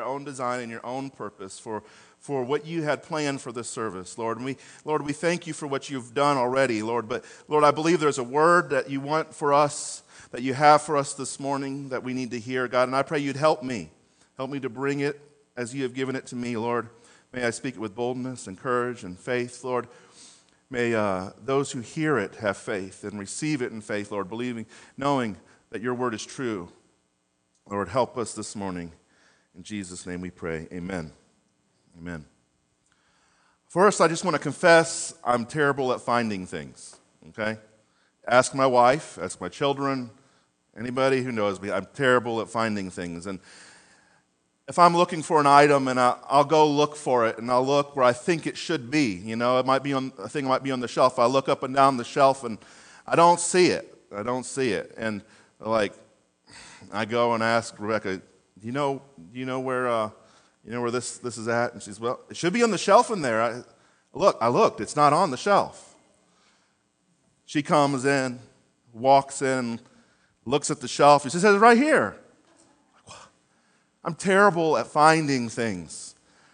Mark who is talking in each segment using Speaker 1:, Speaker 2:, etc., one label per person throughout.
Speaker 1: own design and your own purpose for what you had planned for this service, Lord. And we thank you for what you've done already, Lord. But, Lord, I believe there's a word that you want for us, that you have for us this morning that we need to hear, God. And I pray you'd help me. Help me to bring it as you have given it to me, Lord. May I speak it with boldness and courage and faith, Lord. May those who hear it have faith and receive it in faith, Lord, believing, knowing that your word is true. Lord, help us this morning. In Jesus' name we pray. Amen. Amen. First, I just want to confess I'm terrible at finding things, okay? Ask my wife, ask my children, anybody who knows me. I'm terrible at finding things. And if I'm looking for an item and I'll go look for it and I'll look where I think it should be, you know, a thing might be on the shelf. I look up and down the shelf and I don't see it. And like, I go and ask Rebecca, do you know where this is at? And she says, well, it should be on the shelf in there. I looked, it's not on the shelf. She comes in, walks in, looks at the shelf. She says, it's right here. I'm terrible at finding things.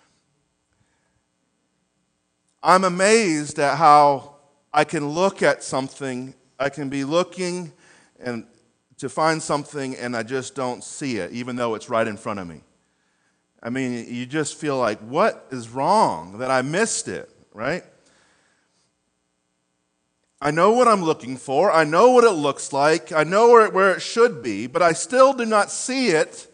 Speaker 1: I'm amazed at how I can look at something, I can be looking and to find something and I just don't see it, even though it's right in front of me. I mean, you just feel like, what is wrong that I missed it, right? I know what I'm looking for. I know what it looks like. I know where it should be, but I still do not see it,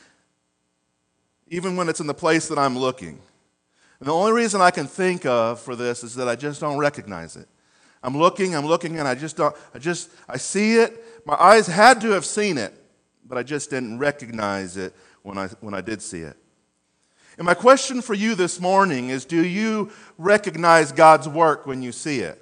Speaker 1: even when it's in the place that I'm looking. And the only reason I can think of for this is that I just don't recognize it. I'm looking, and I see it. My eyes had to have seen it, but I just didn't recognize it when I did see it. And my question for you this morning is, do you recognize God's work when you see it?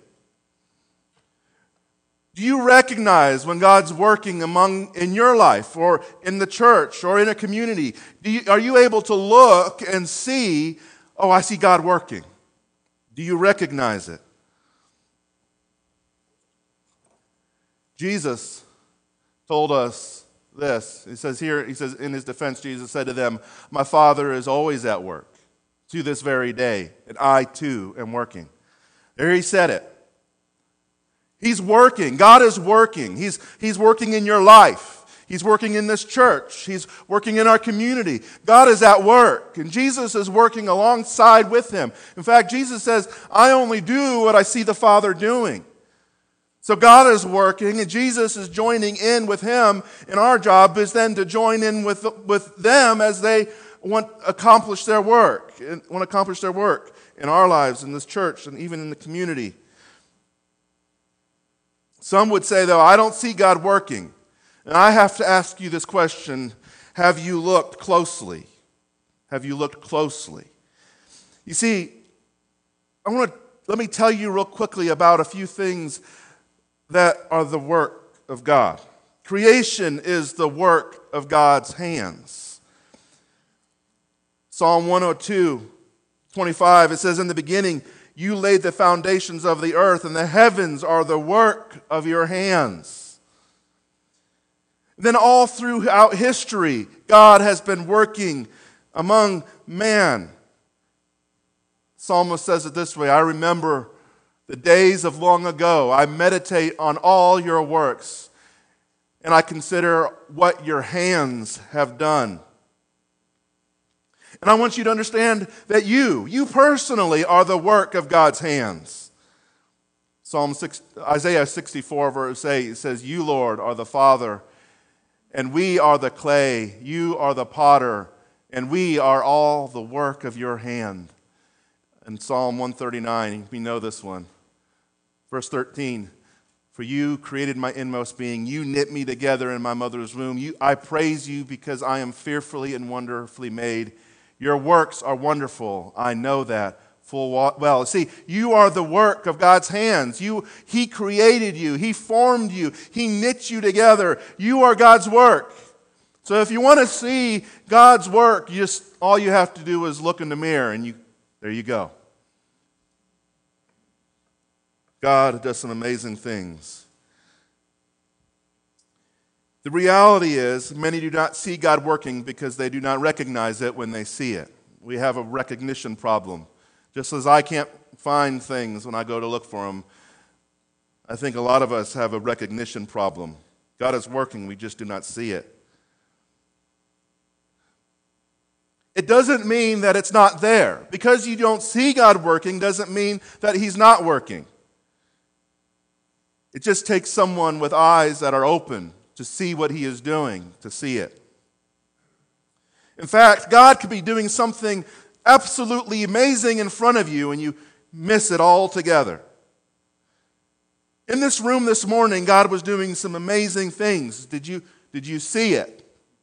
Speaker 1: Do you recognize when God's working in your life or in the church or in a community? Are you able to look and see, oh, I see God working? Do you recognize it? Jesus told us this. He says in his defense, Jesus said to them, my Father is always at work to this very day, and I too am working. There he said it. He's working. God is working. He's working in your life. He's working in this church. He's working in our community. God is at work, and Jesus is working alongside with him. In fact, Jesus says, I only do what I see the Father doing. So God is working, and Jesus is joining in with him, and our job is then to join in with them as they want to accomplish their work in our lives, in this church, and even in the community. Some would say, though, I don't see God working. And I have to ask you this question, have you looked closely? Have you looked closely? You see, let me tell you real quickly about a few things that are the work of God. Creation is the work of God's hands. Psalm 102:25, it says, in the beginning, you laid the foundations of the earth, and the heavens are the work of your hands. Then all throughout history, God has been working among man. Psalmist says it this way, I remember the days of long ago. I meditate on all your works, and I consider what your hands have done. And I want you to understand that you personally are the work of God's hands. Isaiah 64 verse 8 it says, you, Lord, are the Father, and we are the clay. You are the potter, and we are all the work of your hand. In Psalm 139, we know this one. Verse 13, for you created my inmost being. You knit me together in my mother's womb. I praise you because I am fearfully and wonderfully made. Your works are wonderful. I know that full well. See, you are the work of God's hands. He created you. He formed you. He knit you together. You are God's work. So if you want to see God's work, all you have to do is look in the mirror, and there you go. God does some amazing things. The reality is, many do not see God working because they do not recognize it when they see it. We have a recognition problem. Just as I can't find things when I go to look for them, I think a lot of us have a recognition problem. God is working, we just do not see it. It doesn't mean that it's not there. Because you don't see God working doesn't mean that He's not working. It just takes someone with eyes that are open to see what He is doing, to see it. In fact, God could be doing something absolutely amazing in front of you and you miss it altogether. In this room this morning, God was doing some amazing things. Did you see it?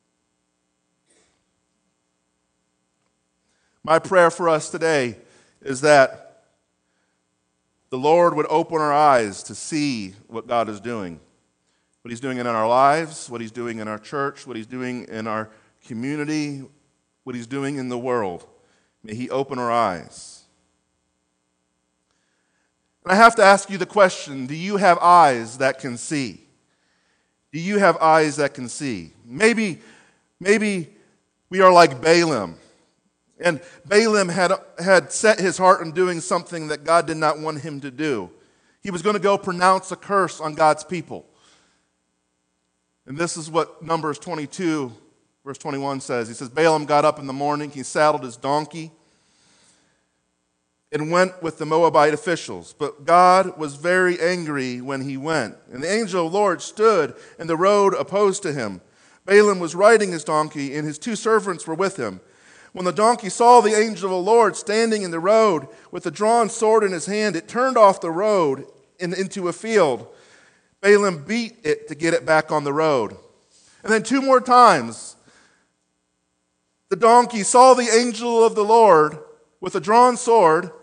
Speaker 1: My prayer for us today is that the Lord would open our eyes to see what God is doing. What He's doing in our lives, what He's doing in our church, what He's doing in our community, what He's doing in the world. May He open our eyes. And I have to ask you the question, do you have eyes that can see? Do you have eyes that can see? Maybe we are like Balaam. And Balaam had set his heart on doing something that God did not want him to do. He was going to go pronounce a curse on God's people. And this is what Numbers 22, verse 21 says. He says, Balaam got up in the morning, he saddled his donkey, and went with the Moabite officials. But God was very angry when he went. And the angel of the Lord stood in the road opposed to him. Balaam was riding his donkey, and his 2 servants were with him. When the donkey saw the angel of the Lord standing in the road with a drawn sword in his hand, it turned off the road and into a field. Balaam beat it to get it back on the road. And then 2 more times, the donkey saw the angel of the Lord with a drawn sword,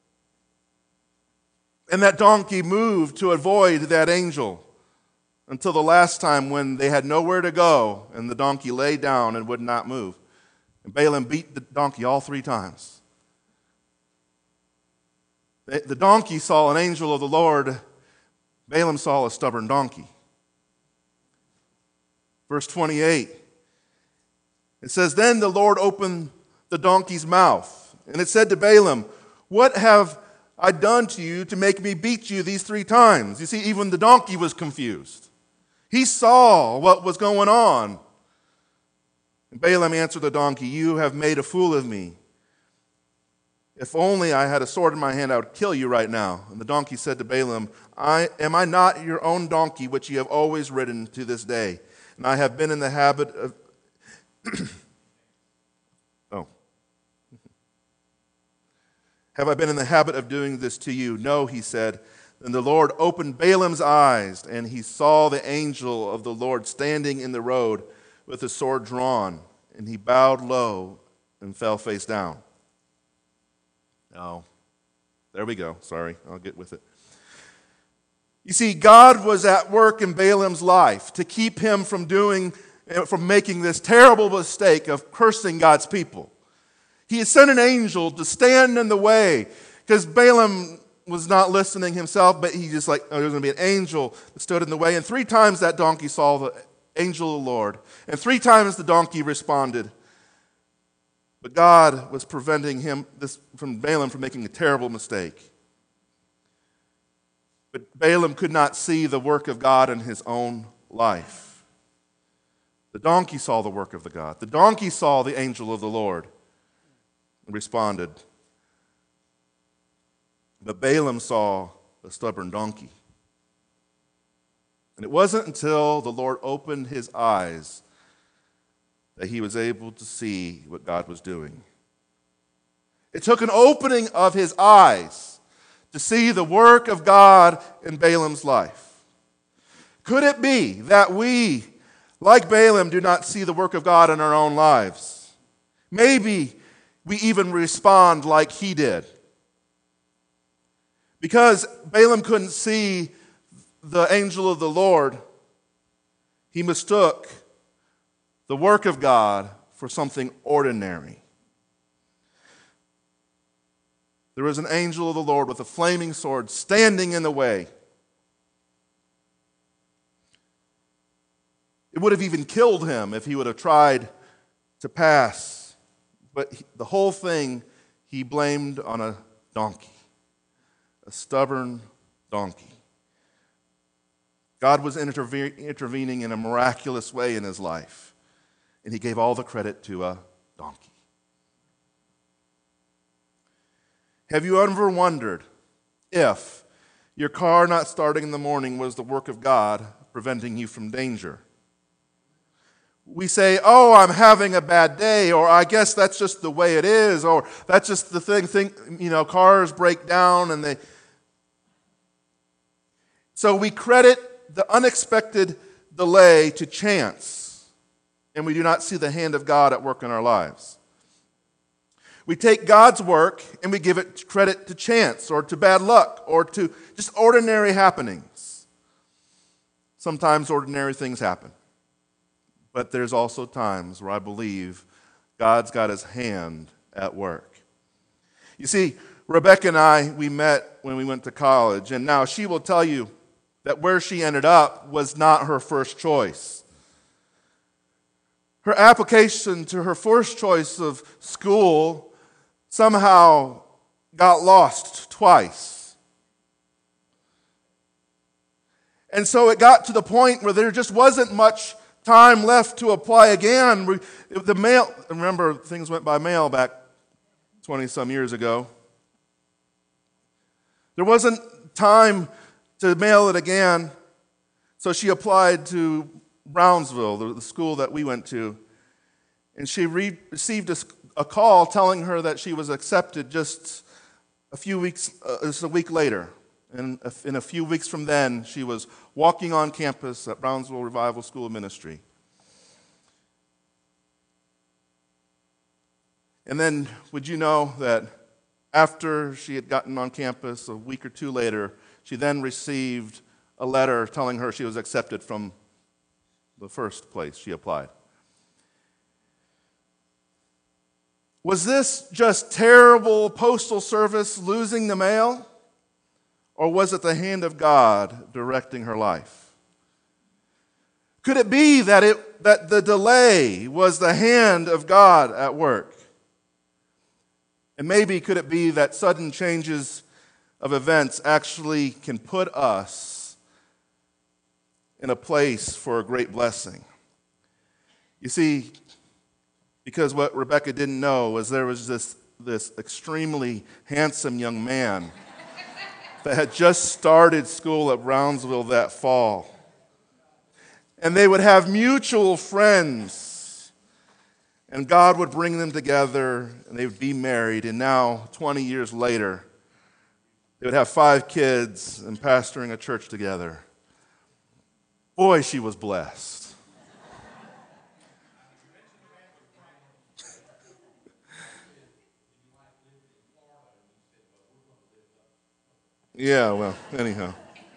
Speaker 1: and that donkey moved to avoid that angel until the last time when they had nowhere to go, and the donkey lay down and would not move. And Balaam beat the donkey all 3 times. The donkey saw an angel of the Lord. Balaam saw a stubborn donkey. Verse 28. It says, Then the Lord opened the donkey's mouth, and it said to Balaam, What have I done to you to make me beat you these 3 times? You see, even the donkey was confused. He saw what was going on. And Balaam answered the donkey, You have made a fool of me. If only I had a sword in my hand, I would kill you right now. And the donkey said to Balaam, Am I not your own donkey, which you have always ridden to this day? And I have been in the habit of... Have I been in the habit of doing this to you? No, he said. Then the Lord opened Balaam's eyes, and he saw the angel of the Lord standing in the road with a sword drawn, and he bowed low and fell face down. Oh, there we go. Sorry, I'll get with it. You see, God was at work in Balaam's life to keep him from making this terrible mistake of cursing God's people. He had sent an angel to stand in the way because Balaam was not listening himself, but he just there's going to be an angel that stood in the way. And 3 times that donkey saw the angel of the Lord. And 3 times the donkey responded. But God was preventing Balaam from making a terrible mistake. But Balaam could not see the work of God in his own life. The donkey saw the work of the God. The donkey saw the angel of the Lord and responded. But Balaam saw a stubborn donkey. And it wasn't until the Lord opened his eyes that he was able to see what God was doing. It took an opening of his eyes to see the work of God in Balaam's life. Could it be that we, like Balaam, do not see the work of God in our own lives? Maybe we even respond like he did. Because Balaam couldn't see the angel of the Lord, he mistook the work of God for something ordinary. There was an angel of the Lord with a flaming sword standing in the way. It would have even killed him if he would have tried to pass. But the whole thing he blamed on a donkey, a stubborn donkey. God was intervening in a miraculous way in his life, and he gave all the credit to a donkey. Have you ever wondered if your car not starting in the morning was the work of God preventing you from danger? We say, oh, I'm having a bad day, or I guess that's just the way it is, or that's just the thing, cars break down and they... So we credit the unexpected delay to chance, and we do not see the hand of God at work in our lives. We take God's work and we give it credit to chance or to bad luck or to just ordinary happenings. Sometimes ordinary things happen, but there's also times where I believe God's got his hand at work. You see, Rebecca and I, we met when we went to college, and now she will tell you that where she ended up was not her first choice. Her application to her first choice of school somehow got lost twice. And so it got to the point where there just wasn't much time left to apply again. The mail, remember, things went by mail back 20-some years ago. There wasn't time to mail it again, so she applied to Brownsville, the school that we went to, and she received a call telling her that she was accepted just a week later. And in a few weeks from then, she was walking on campus at Brownsville Revival School of Ministry. And then, would you know that after she had gotten on campus a week or two later, she then received a letter telling her she was accepted from the first place she applied. Was this just terrible postal service losing the mail? Or was it the hand of God directing her life? Could it be that the delay was the hand of God at work? And maybe could it be that sudden changes of events actually can put us in a place for a great blessing? You see, because what Rebecca didn't know was there was this extremely handsome young man that had just started school at Brownsville that fall. And they would have mutual friends, and God would bring them together, and they would be married, and now, 20 years later, they would have 5 kids and pastoring a church together. Boy, she was blessed. Yeah, well, anyhow.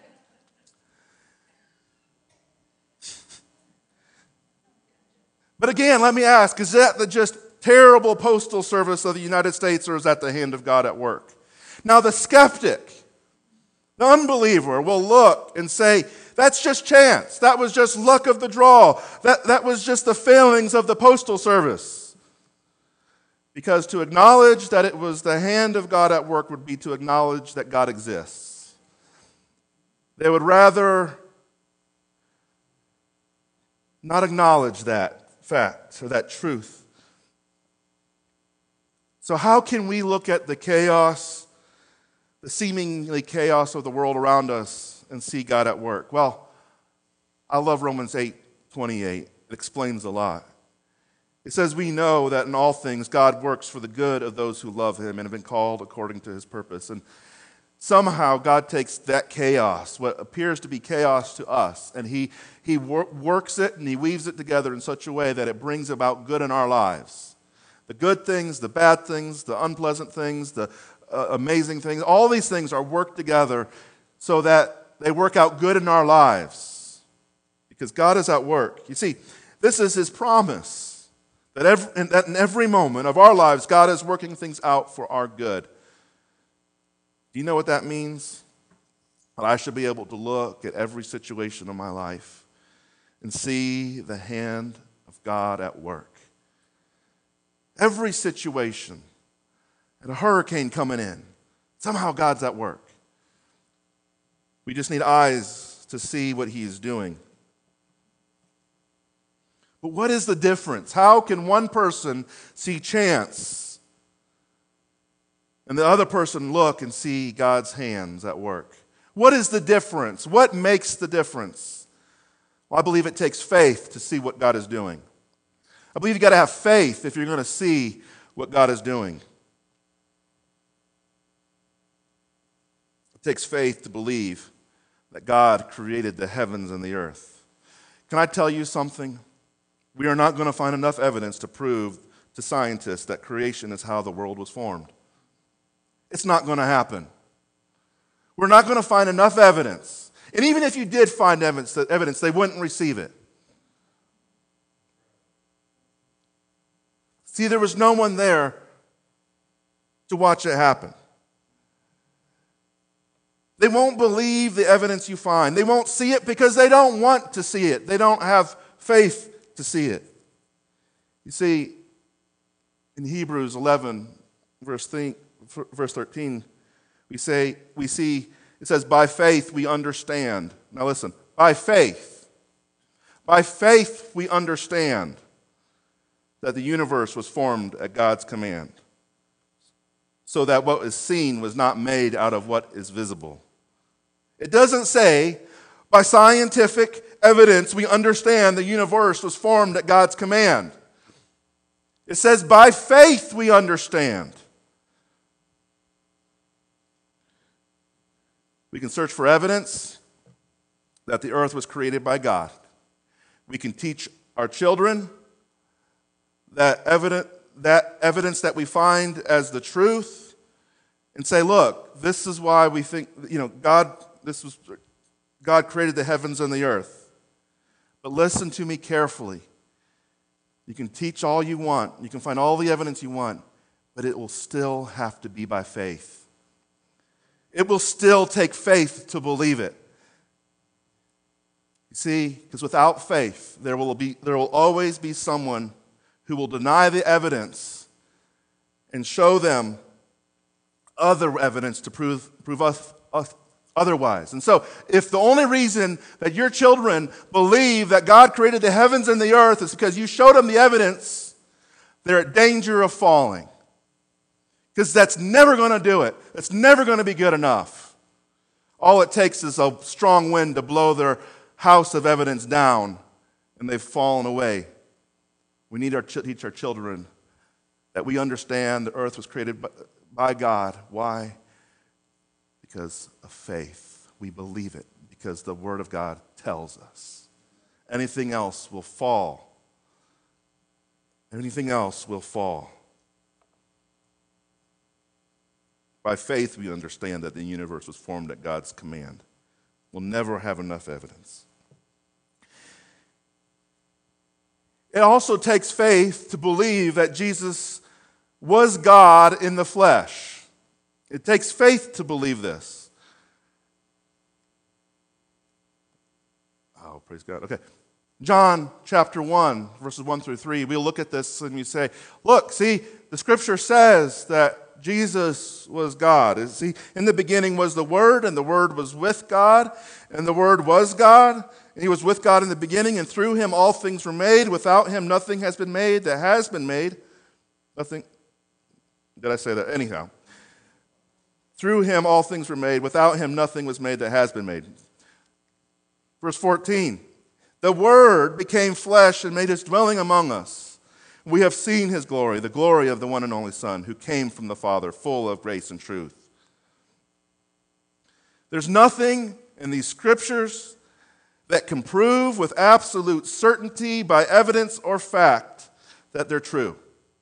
Speaker 1: But again, let me ask, is that the just terrible postal service of the United States, or is that the hand of God at work? Now, the skeptic, the unbeliever, will look and say, that's just chance. That was just luck of the draw. That was just the failings of the postal service. Because to acknowledge that it was the hand of God at work would be to acknowledge that God exists. They would rather not acknowledge that fact or that truth. So how can we look at the chaos, the seemingly chaos of the world around us, and see God at work? Well, I love Romans 8:28. It explains a lot. It says, we know that in all things God works for the good of those who love him and have been called according to his purpose. And somehow God takes that chaos, what appears to be chaos to us, and he works it and he weaves it together in such a way that it brings about good in our lives. The good things, the bad things, the unpleasant things, the amazing things, all these things are worked together so that they work out good in our lives. Because God is at work. You see, this is his promise. That in every moment of our lives, God is working things out for our good. Do you know what that means? That I should be able to look at every situation of my life and see the hand of God at work. Every situation, and a hurricane coming in, somehow God's at work. We just need eyes to see what he is doing. But what is the difference? How can one person see chance and the other person look and see God's hands at work? What is the difference? What makes the difference? Well, I believe it takes faith to see what God is doing. I believe you've got to have faith if you're going to see what God is doing. It takes faith to believe that God created the heavens and the earth. Can I tell you something? We are not going to find enough evidence to prove to scientists that creation is how the world was formed. It's not going to happen. We're not going to find enough evidence. And even if you did find evidence, they wouldn't receive it. See, there was no one there to watch it happen. They won't believe the evidence you find. They won't see it because they don't want to see it. They don't have faith to see it. You see, in Hebrews 11, verse 13, we see, it says, by faith we understand. Now listen, by faith we understand that the universe was formed at God's command, so that what is seen was not made out of what is visible. It doesn't say, by scientific evidence we understand the universe was formed at God's command. It says, by faith we understand. We can search for evidence that the earth was created by God. We can teach our children that evidence that we find as the truth and say, look, this is why we think, God created the heavens and the earth. But listen to me carefully. You can teach all you want. You can find all the evidence you want, but it will still have to be by faith. It will still take faith to believe it. You see, because without faith, there will always be someone who will deny the evidence and show them other evidence to prove us otherwise. And so, if the only reason that your children believe that God created the heavens and the earth is because you showed them the evidence, they're at danger of falling. Because that's never going to do it. It's never going to be good enough. All it takes is a strong wind to blow their house of evidence down, and they've fallen away. We need to teach our children that we understand the earth was created by God. Why? Because of faith. We believe it because the Word of God tells us. Anything else will fall. Anything else will fall. By faith, we understand that the universe was formed at God's command. We'll never have enough evidence. It also takes faith to believe that Jesus was God in the flesh. It takes faith to believe this. Oh, praise God. Okay. John chapter 1, verses 1 through 3. We'll look at this and we say, look, see, the scripture says that Jesus was God. See, in the beginning was the Word, and the Word was with God, and the Word was God. And he was with God in the beginning, and through him all things were made. Without him nothing has been made that has been made. Nothing. Did I say that? Anyhow. Through him all things were made. Without him nothing was made that has been made. Verse 14. The Word became flesh and made his dwelling among us. We have seen his glory, the glory of the one and only Son, who came from the Father, full of grace and truth. There's nothing in these scriptures that can prove with absolute certainty by evidence or fact that they're true.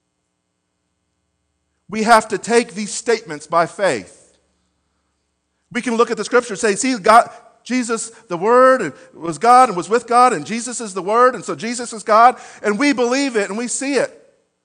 Speaker 1: We have to take these statements by faith. We can look at the scripture and say, see, God, Jesus, the Word, was God and was with God, and Jesus is the Word, and so Jesus is God, and we believe it and we see it.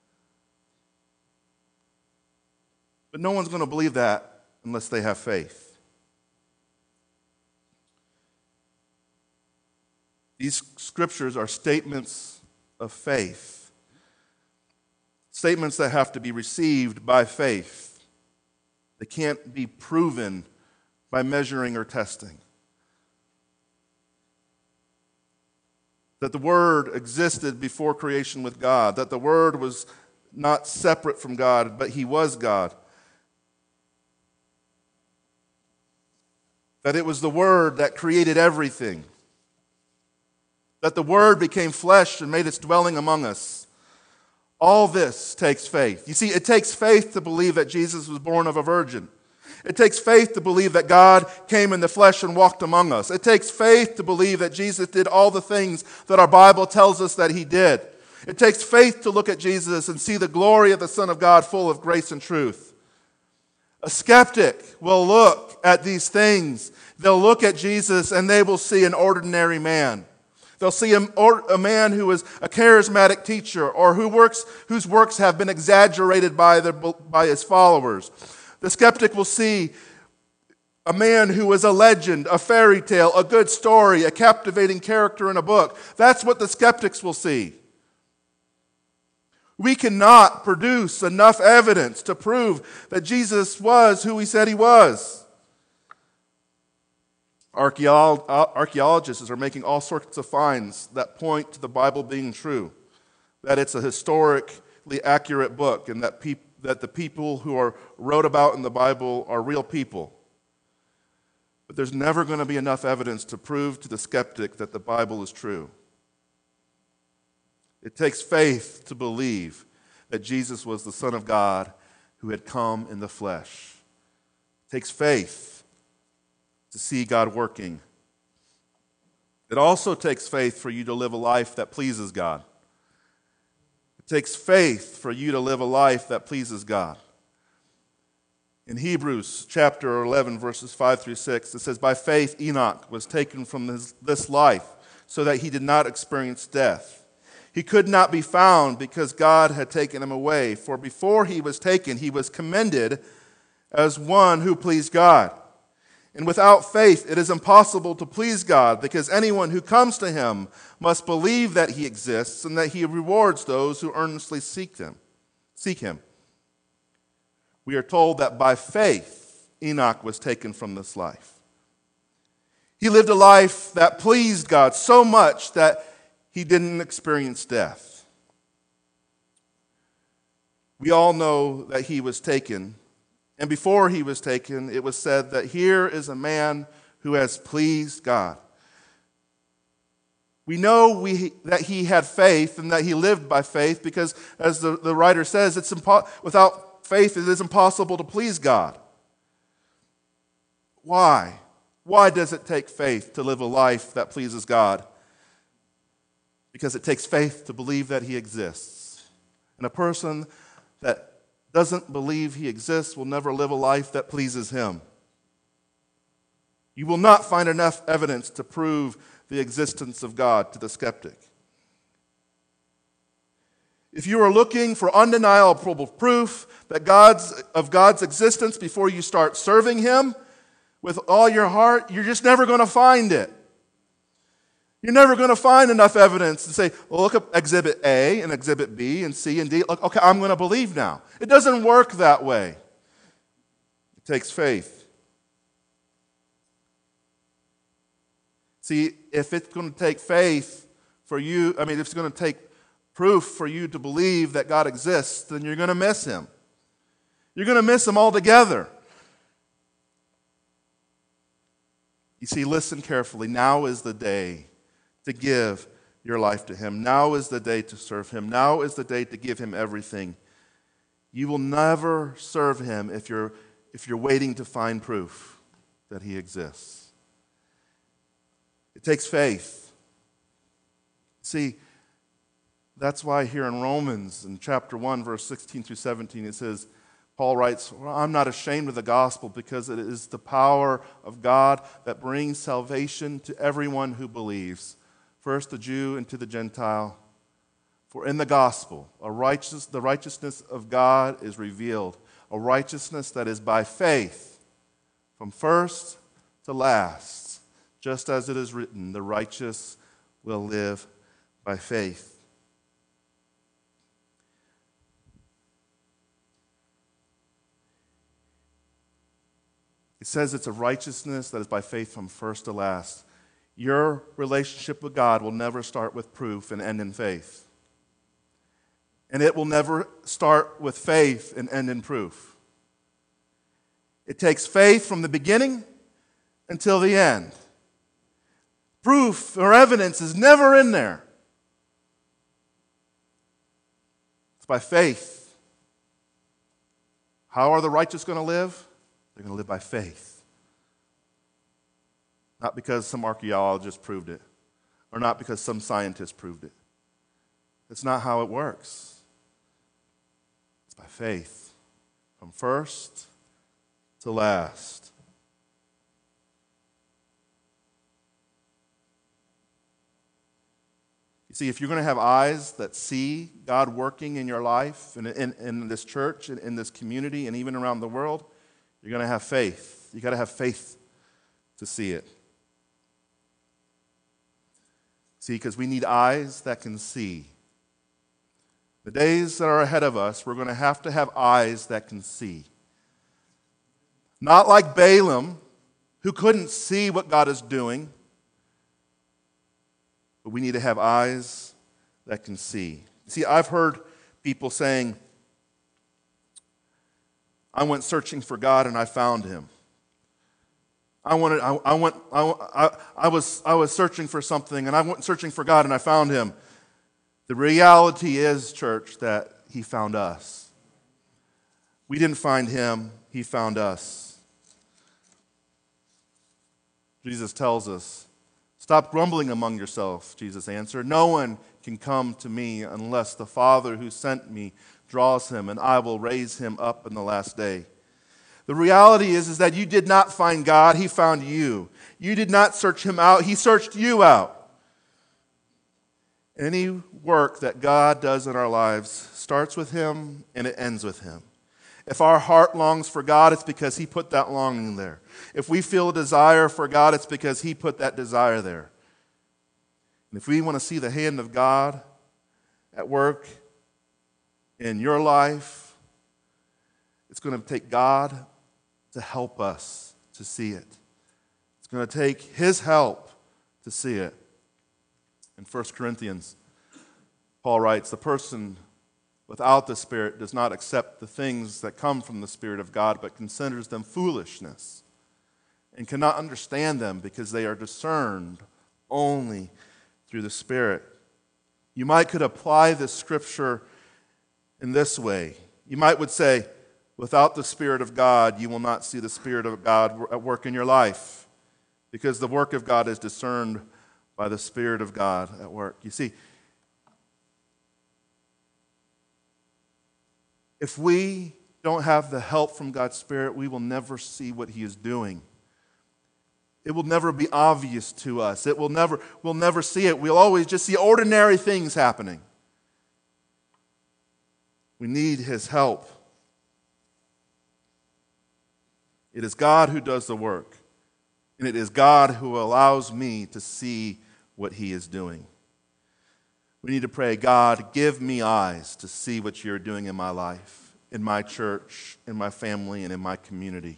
Speaker 1: But no one's going to believe that unless they have faith. These scriptures are statements of faith, statements that have to be received by faith. They can't be proven by measuring or testing. That the Word existed before creation with God, that the Word was not separate from God, but He was God. That it was the Word that created everything. That the Word became flesh and made its dwelling among us. All this takes faith. You see, it takes faith to believe that Jesus was born of a virgin. It takes faith to believe that God came in the flesh and walked among us. It takes faith to believe that Jesus did all the things that our Bible tells us that He did. It takes faith to look at Jesus and see the glory of the Son of God full of grace and truth. A skeptic will look at these things. They'll look at Jesus and they will see an ordinary man. They'll see a man who is a charismatic teacher or whose works have been exaggerated by his followers. The skeptic will see a man who is a legend, a fairy tale, a good story, a captivating character in a book. That's what the skeptics will see. We cannot produce enough evidence to prove that Jesus was who He said He was. Archaeologists are making all sorts of finds that point to the Bible being true, that it's a historically accurate book, and that the people who are wrote about in the Bible are real people. But there's never going to be enough evidence to prove to the skeptic that the Bible is true. It takes faith to believe that Jesus was the Son of God who had come in the flesh. It takes faith to see God working. It also takes faith for you to live a life that pleases God. It takes faith for you to live a life that pleases God. In Hebrews chapter 11, verses 5 through 6, it says, "By faith Enoch was taken from this life, so that he did not experience death. He could not be found because God had taken him away. For before he was taken, he was commended as one who pleased God. And without faith, it is impossible to please God, because anyone who comes to Him must believe that He exists and that He rewards those who earnestly seek Him. We are told that by faith, Enoch was taken from this life. He lived a life that pleased God so much that he didn't experience death. We all know that he was taken. And before he was taken, it was said that here is a man who has pleased God. We know that he had faith and that he lived by faith because, as the writer says, without faith it is impossible to please God. Why? Why does it take faith to live a life that pleases God? Because it takes faith to believe that He exists. And a person that doesn't believe He exists will never live a life that pleases Him. You will not find enough evidence to prove the existence of God to the skeptic. If you are looking for undeniable proof that of God's existence before you start serving Him with all your heart, you're just never going to find it. You're never going to find enough evidence to say, well, look at Exhibit A and Exhibit B and C and D. Okay, I'm going to believe now. It doesn't work that way. It takes faith. See, if it's going to take faith for you, if it's going to take proof for you to believe that God exists, then you're going to miss Him. You're going to miss Him altogether. You see, listen carefully. Now is the day to give your life to Him. Now is the day to serve Him. Now is the day to give Him everything. You will never serve Him if you're waiting to find proof that He exists. It takes faith. See, that's why here in Romans, in chapter 1, verse 16 through 17, it says, Paul writes, well, I'm not ashamed of the gospel because it is the power of God that brings salvation to everyone who believes, first the Jew and to the Gentile. For in the gospel, the righteousness of God is revealed, a righteousness that is by faith, from first to last, just as it is written, the righteous will live by faith. It says it's a righteousness that is by faith from first to last. Your relationship with God will never start with proof and end in faith. And it will never start with faith and end in proof. It takes faith from the beginning until the end. Proof or evidence is never in there. It's by faith. How are the righteous going to live? They're going to live by faith. Not because some archaeologist proved it, or not because some scientist proved it. That's not how it works. It's by faith, from first to last. You see, if you're going to have eyes that see God working in your life, and in this church, and in this community, and even around the world, you're going to have faith. You've got to have faith to see it. See, because we need eyes that can see. The days that are ahead of us, we're going to have eyes that can see. Not like Balaam, who couldn't see what God is doing, but we need to have eyes that can see. See, I've heard people saying, I went searching for God and I found him. I was searching for something and I went searching for God and I found him. The reality is, church, that he found us. We didn't find him, he found us. Jesus tells us, stop grumbling among yourselves, Jesus answered. No one can come to me unless the Father who sent me draws him, and I will raise him up in the last day. The reality is that you did not find God, he found you. You did not search him out, he searched you out. Any work that God does in our lives starts with him and it ends with him. If our heart longs for God, it's because he put that longing there. If we feel a desire for God, it's because he put that desire there. And if we want to see the hand of God at work in your life, it's going to take God to help us to see it. It's going to take his help to see it. In 1 Corinthians, Paul writes, the person without the Spirit does not accept the things that come from the Spirit of God, but considers them foolishness and cannot understand them because they are discerned only through the Spirit. You could apply this scripture in this way. You would say, without the Spirit of God, you will not see the Spirit of God at work in your life, because the work of God is discerned by the Spirit of God at work. You see, if we don't have the help from God's Spirit, we will never see what he is doing. It will never be obvious to us. We'll never see it. We'll always just see ordinary things happening. We need his help. It is God who does the work, and it is God who allows me to see what he is doing. We need to pray, God, give me eyes to see what you're doing in my life, in my church, in my family, and in my community.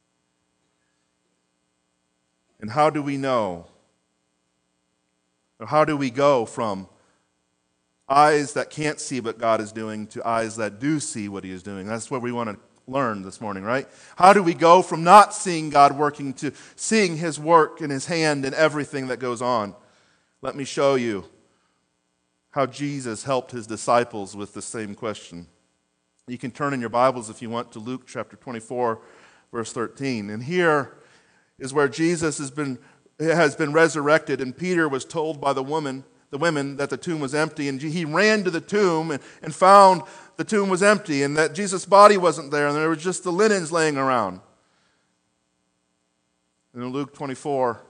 Speaker 1: And how do we know? Or how do we go from eyes that can't see what God is doing to eyes that do see what he is doing? That's what we want to learn this morning, right? How do we go from not seeing God working to seeing his work and his hand in everything that goes on? Let me show you how Jesus helped his disciples with the same question. You can turn in your Bibles if you want to Luke chapter 24, verse 13. And here is where Jesus has been resurrected, and Peter was told by the women that the tomb was empty, and he ran to the tomb and found the tomb was empty and that Jesus' body wasn't there, and there was just the linens laying around. And in Luke 24,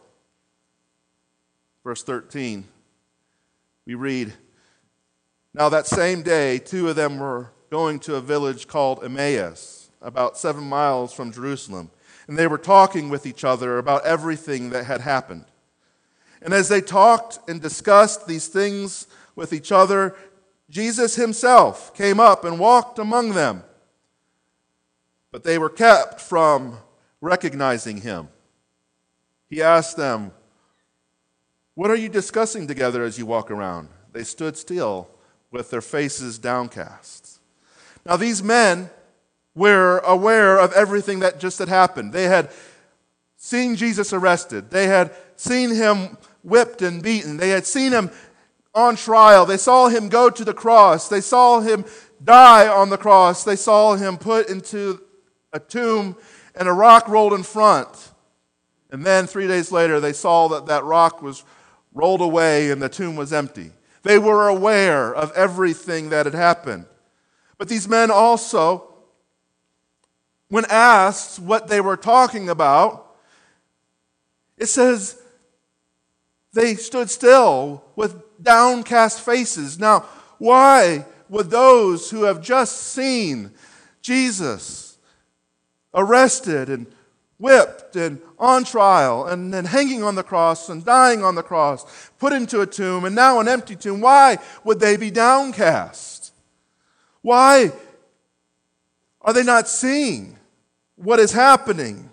Speaker 1: verse 13, we read, now that same day, two of them were going to a village called Emmaus, about 7 miles from Jerusalem, and they were talking with each other about everything that had happened. And as they talked and discussed these things with each other, Jesus himself came up and walked among them. But they were kept from recognizing him. He asked them, "What are you discussing together as you walk around?" They stood still with their faces downcast. Now these men were aware of everything that just had happened. They had seen Jesus arrested. They had seen him whipped and beaten. They had seen him on trial. They saw him go to the cross. They saw him die on the cross. They saw him put into a tomb and a rock rolled in front. And then 3 days later, they saw that that rock was rolled away and the tomb was empty. They were aware of everything that had happened. But these men also, when asked what they were talking about, it says they stood still with downcast faces. Now, why would those who have just seen Jesus arrested and whipped and on trial and then hanging on the cross and dying on the cross, put into a tomb and now an empty tomb, why would they be downcast? Why are they not seeing what is happening?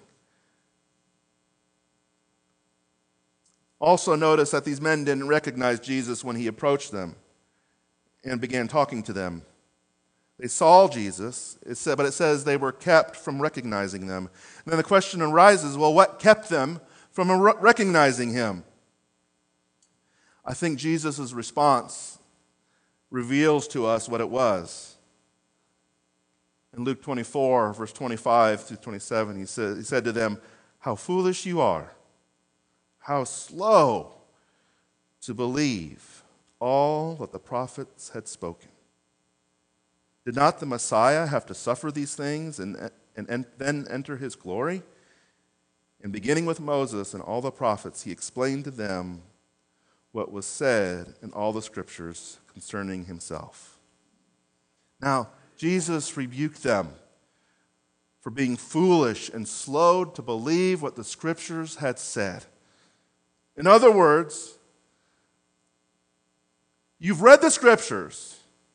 Speaker 1: Also notice that these men didn't recognize Jesus when he approached them and began talking to them. They saw Jesus, but it says they were kept from recognizing them. And then the question arises, well, what kept them from recognizing him? I think Jesus' response reveals to us what it was. In Luke 24, verse 25 through 27, he said to them, "How foolish you are, how slow to believe all that the prophets had spoken. Did not the Messiah have to suffer these things and then enter his glory?" And beginning with Moses and all the prophets, he explained to them what was said in all the scriptures concerning himself. Now, Jesus rebuked them for being foolish and slow to believe what the scriptures had said. In other words, you've read the scriptures.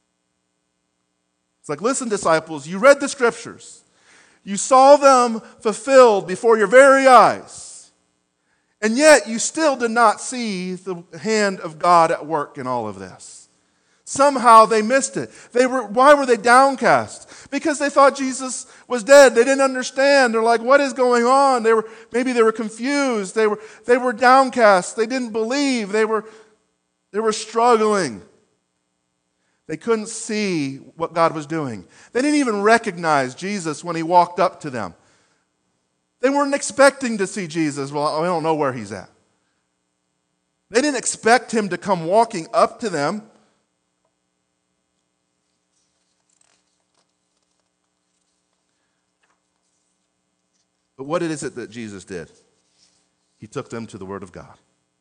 Speaker 1: It's like, listen, disciples, you read the scriptures. You saw them fulfilled before your very eyes. And yet you still did not see the hand of God at work in all of this. Somehow they missed it. Why were they downcast? Because they thought Jesus was dead. They didn't understand. They're like, what is going on? Maybe they were confused. They were downcast. They didn't believe. They were struggling. They couldn't see what God was doing. They didn't even recognize Jesus when he walked up to them. They weren't expecting to see Jesus. Well, I don't know where he's at. They didn't expect him to come walking up to them. But what is it that Jesus did? He took them to the Word of God.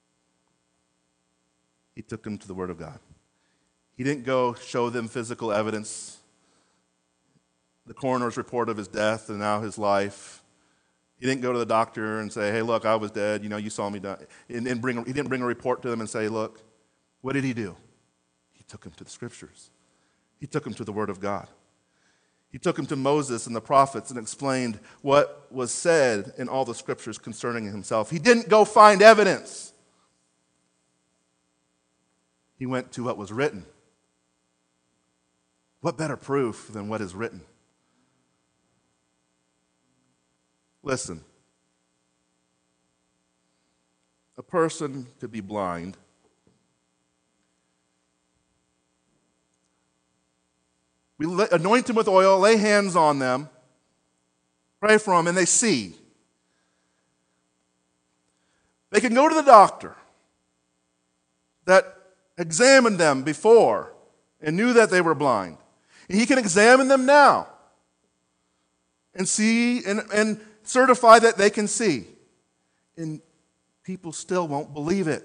Speaker 1: He took them to the Word of God. He didn't go show them physical evidence, the coroner's report of his death and now his life. He didn't go to the doctor and say, hey, look, I was dead. You saw me die. He didn't bring a report to them and say, look, what did he do? He took them to the scriptures. He took them to the Word of God. He took them to Moses and the prophets and explained what was said in all the scriptures concerning himself. He didn't go find evidence. He went to what was written. What better proof than what is written? Listen, a person could be blind. We anoint them with oil, lay hands on them, pray for them, and they see. They can go to the doctor that examined them before and knew that they were blind. And he can examine them now and see and certify that they can see. And people still won't believe it.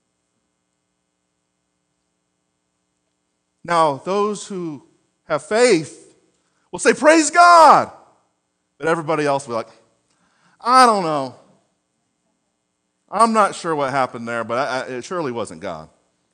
Speaker 1: Now, those who have faith will say, praise God. But everybody else will be like, I don't know. I'm not sure what happened there, but it surely wasn't God.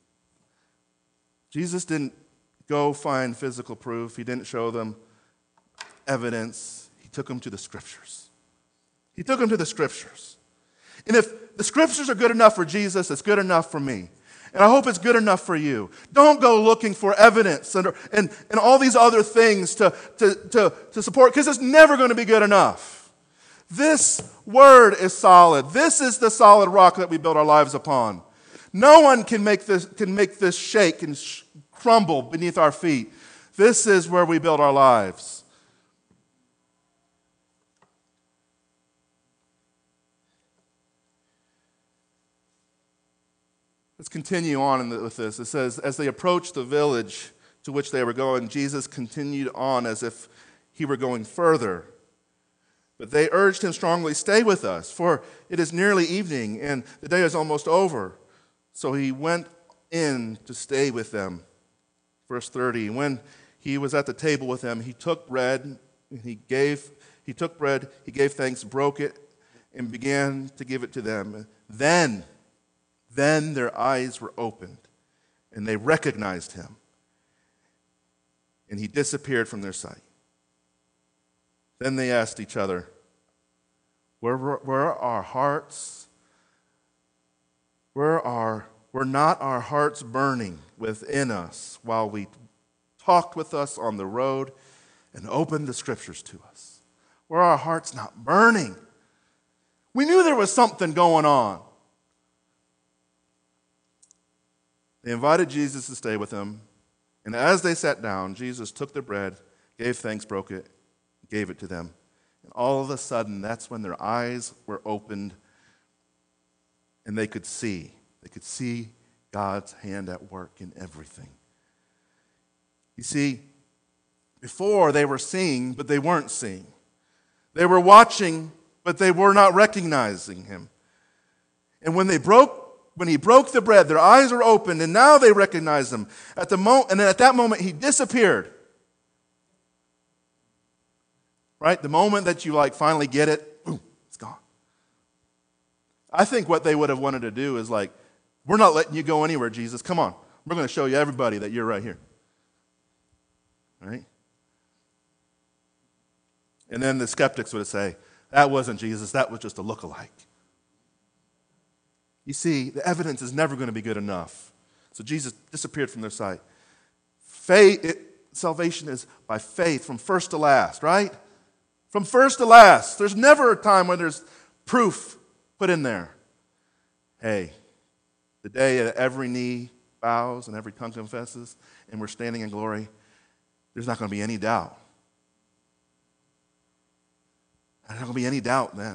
Speaker 1: Jesus didn't go find physical proof. He didn't show them evidence. He took them to the Scriptures. He took them to the Scriptures. And if the Scriptures are good enough for Jesus, it's good enough for me. And I hope it's good enough for you. Don't go looking for evidence and all these other things to support, because it's never going to be good enough. This word is solid. This is the solid rock that we build our lives upon. No one can make this shake and crumble beneath our feet. This is where we build our lives. Let's continue on with this. It says, as they approached the village to which they were going, Jesus continued on as if he were going further. But they urged him strongly, "Stay with us, for it is nearly evening, and the day is almost over." So he went in to stay with them. Verse 30, when he was at the table with them, he took bread, he gave thanks, broke it, and began to give it to them. Then their eyes were opened, and they recognized him, and he disappeared from their sight. Then they asked each other, were not our hearts burning within us while we talked with us on the road and opened the Scriptures to us? Were our hearts not burning? We knew there was something going on. They invited Jesus to stay with them, and as they sat down, Jesus took the bread, gave thanks, broke it, gave it to them. And all of a sudden, that's when their eyes were opened, and they could see. They could see God's hand at work in everything. You see, before they were seeing, but they weren't seeing. They were watching, but they were not recognizing him. And when he broke the bread, their eyes were opened, and now they recognized him. And at that moment, he disappeared. Right? The moment that you finally get it, boom, it's gone. I think what they would have wanted to do is we're not letting you go anywhere, Jesus. Come on. We're going to show you everybody that you're right here. Right? And then the skeptics would say, that wasn't Jesus, that was just a lookalike. You see, the evidence is never going to be good enough. So Jesus disappeared from their sight. Salvation is by faith from first to last, right? From first to last. There's never a time when there's proof put in there. Hey, the day that every knee bows and every tongue confesses and we're standing in glory, there's not going to be any doubt. There's not going to be any doubt then.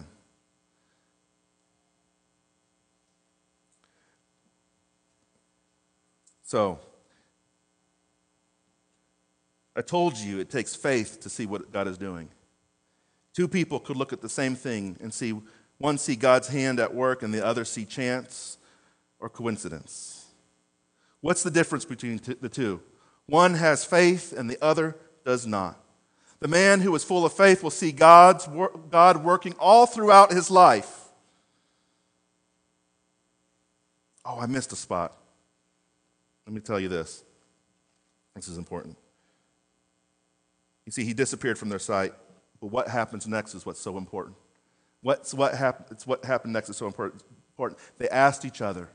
Speaker 1: So, I told you it takes faith to see what God is doing. Two people could look at the same thing and see, one see God's hand at work and the other see chance or coincidence. What's the difference between the two? One has faith and the other does not. The man who is full of faith will see God working all throughout his life. Oh, I missed a spot. Let me tell you this. This is important. You see, he disappeared from their sight, but what happens next is what's so important. What happened next is so important. They asked each other,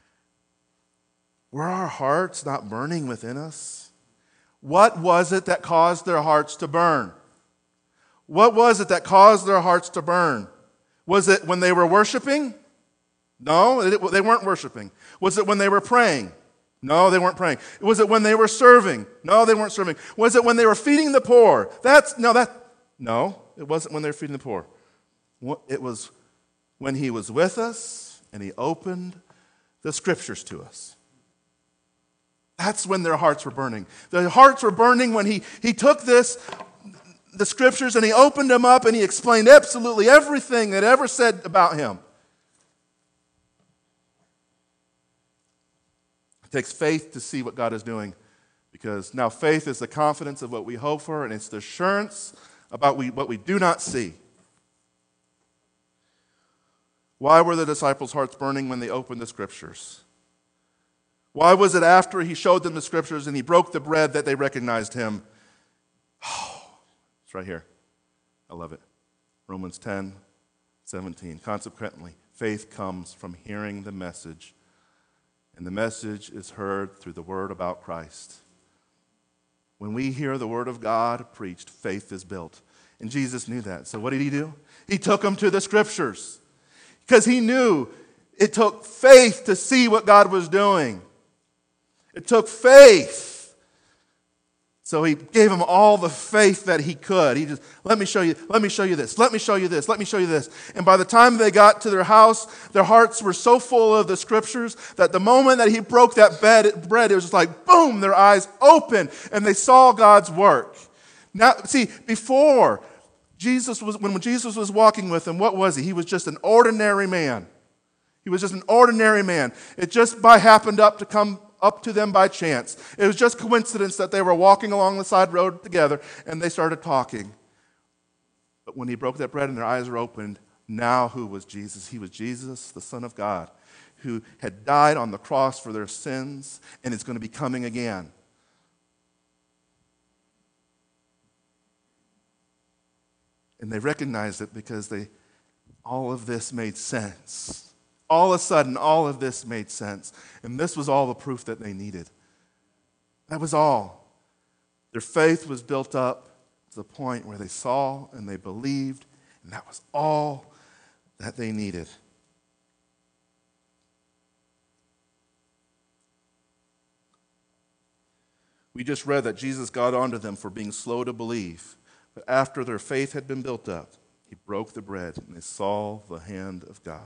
Speaker 1: were our hearts not burning within us? What was it that caused their hearts to burn? What was it that caused their hearts to burn? Was it when they were worshiping? No, they weren't worshiping. Was it when they were praying? No, they weren't praying. Was it when they were serving? No, they weren't serving. Was it when they were feeding the poor? No, it wasn't when they were feeding the poor. It was when he was with us and he opened the Scriptures to us. That's when their hearts were burning. Their hearts were burning when he took the Scriptures, and he opened them up and he explained absolutely everything that ever said about him. It takes faith to see what God is doing, because now faith is the confidence of what we hope for, and it's the assurance about what we do not see. Why were the disciples' hearts burning when they opened the Scriptures? Why was it after he showed them the Scriptures and he broke the bread that they recognized him? Oh, it's right here. I love it. Romans 10:17. Consequently, faith comes from hearing the message, and the message is heard through the word about Christ. When we hear the word of God preached, faith is built. And Jesus knew that. So what did he do? He took them to the Scriptures because he knew it took faith to see what God was doing. It took faith. So he gave them all the faith that he could. He just, let me show you this, let me show you this, let me show you this. And by the time they got to their house, their hearts were so full of the Scriptures that the moment that he broke that bread, it was just like, boom, their eyes opened and they saw God's work. Now, see, before, when Jesus was walking with them, what was he? He was just an ordinary man. He was just an ordinary man. It just happened to come up to them by chance. It was just coincidence that they were walking along the side road together and they started talking. But when he broke that bread and their eyes were opened, now who was Jesus? He was Jesus, the Son of God, who had died on the cross for their sins and is going to be coming again. And they recognized it because all of this made sense. All of a sudden, all of this made sense. And this was all the proof that they needed. That was all. Their faith was built up to the point where they saw and they believed, and that was all that they needed. We just read that Jesus got onto them for being slow to believe. But after their faith had been built up, he broke the bread and they saw the hand of God.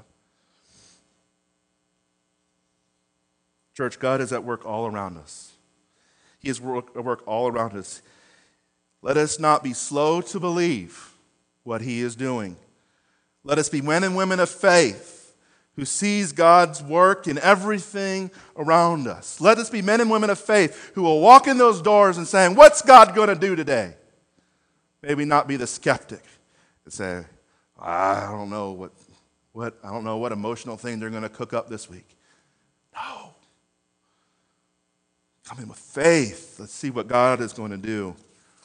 Speaker 1: Church, God is at work all around us. He is at work all around us. Let us not be slow to believe what he is doing. Let us be men and women of faith who sees God's work in everything around us. Let us be men and women of faith who will walk in those doors and saying, what's God going to do today? Maybe not be the skeptic and say, I don't know what emotional thing they're going to cook up this week. No. Come in with faith. Let's see what God is going to do.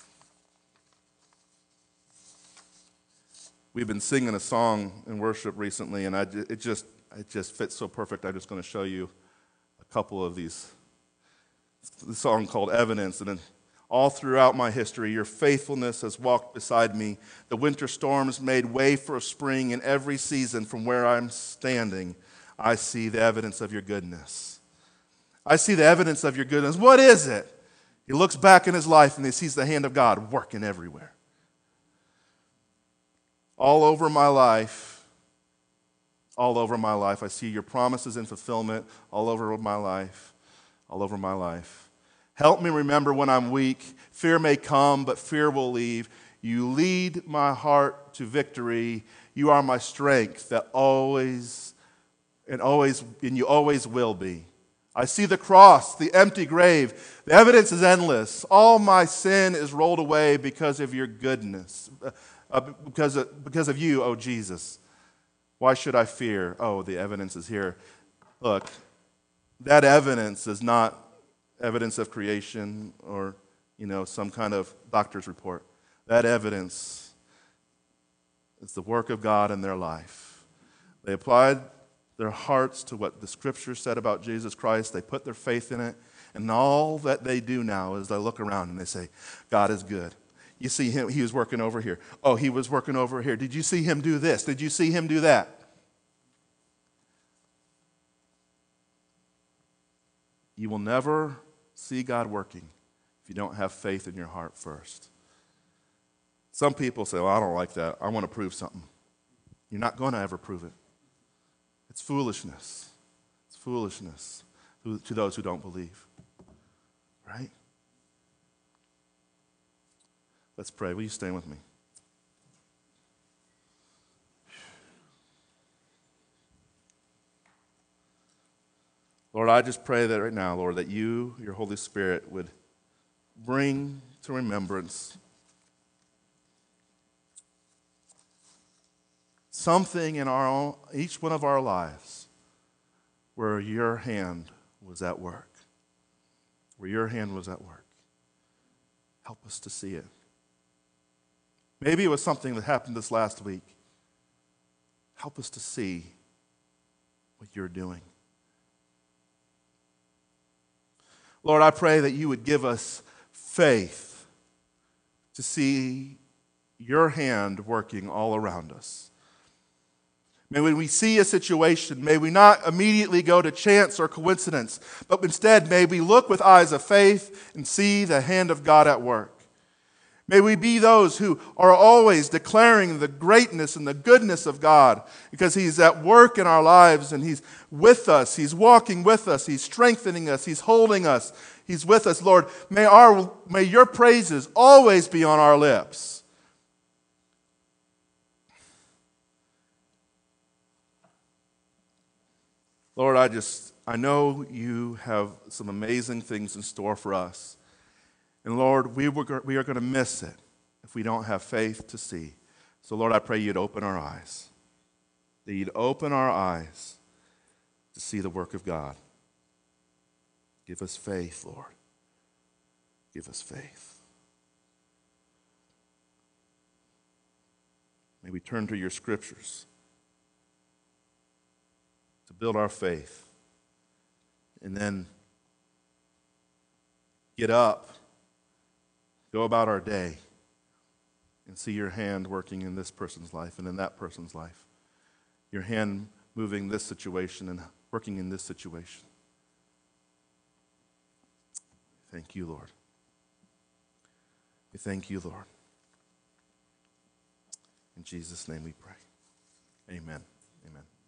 Speaker 1: We've been singing a song in worship recently, and it just fits so perfect. I'm just going to show you a couple of these. The song called Evidence, and then all throughout my history, your faithfulness has walked beside me. The winter storms made way for a spring. In every season from where I'm standing, I see the evidence of your goodness. I see the evidence of your goodness. What is it? He looks back in his life and he sees the hand of God working everywhere. All over my life, I see your promises in fulfillment all over my life. Help me remember when I'm weak. Fear may come, but fear will leave. You lead my heart to victory. You are my strength that always, and you always will be. I see the cross, the empty grave. The evidence is endless. All my sin is rolled away because of your goodness, because of you, oh Jesus. Why should I fear? Oh, the evidence is here. Look, that evidence is not evidence of creation or, some kind of doctor's report. That evidence is the work of God in their life. They applied their hearts to what the Scripture said about Jesus Christ. They put their faith in it. And all that they do now is they look around and they say, God is good. You see him, he was working over here. Oh, he was working over here. Did you see him do this? Did you see him do that? You will never see God working if you don't have faith in your heart first. Some people say, well, I don't like that. I want to prove something. You're not going to ever prove it. It's foolishness. It's foolishness to those who don't believe. Right? Let's pray. Will you stand with me? Lord, I just pray that right now, Lord, that you, your Holy Spirit, would bring to remembrance something in each one of our lives where your hand was at work. Where your hand was at work. Help us to see it. Maybe it was something that happened this last week. Help us to see what you're doing. Lord, I pray that you would give us faith to see your hand working all around us. May when we see a situation, may we not immediately go to chance or coincidence, but instead may we look with eyes of faith and see the hand of God at work. May we be those who are always declaring the greatness and the goodness of God because He's at work in our lives and He's with us. He's walking with us. He's strengthening us. He's holding us. He's with us. Lord, may your praises always be on our lips. Lord, I know you have some amazing things in store for us. And Lord, we are going to miss it if we don't have faith to see. So Lord, I pray you'd open our eyes. That you'd open our eyes to see the work of God. Give us faith, Lord. Give us faith. May we turn to your scriptures to build our faith. And then get up. Go about our day and see your hand working in this person's life and in that person's life. Your hand moving this situation and working in this situation. Thank you, Lord. We thank you, Lord. In Jesus' name we pray. Amen. Amen.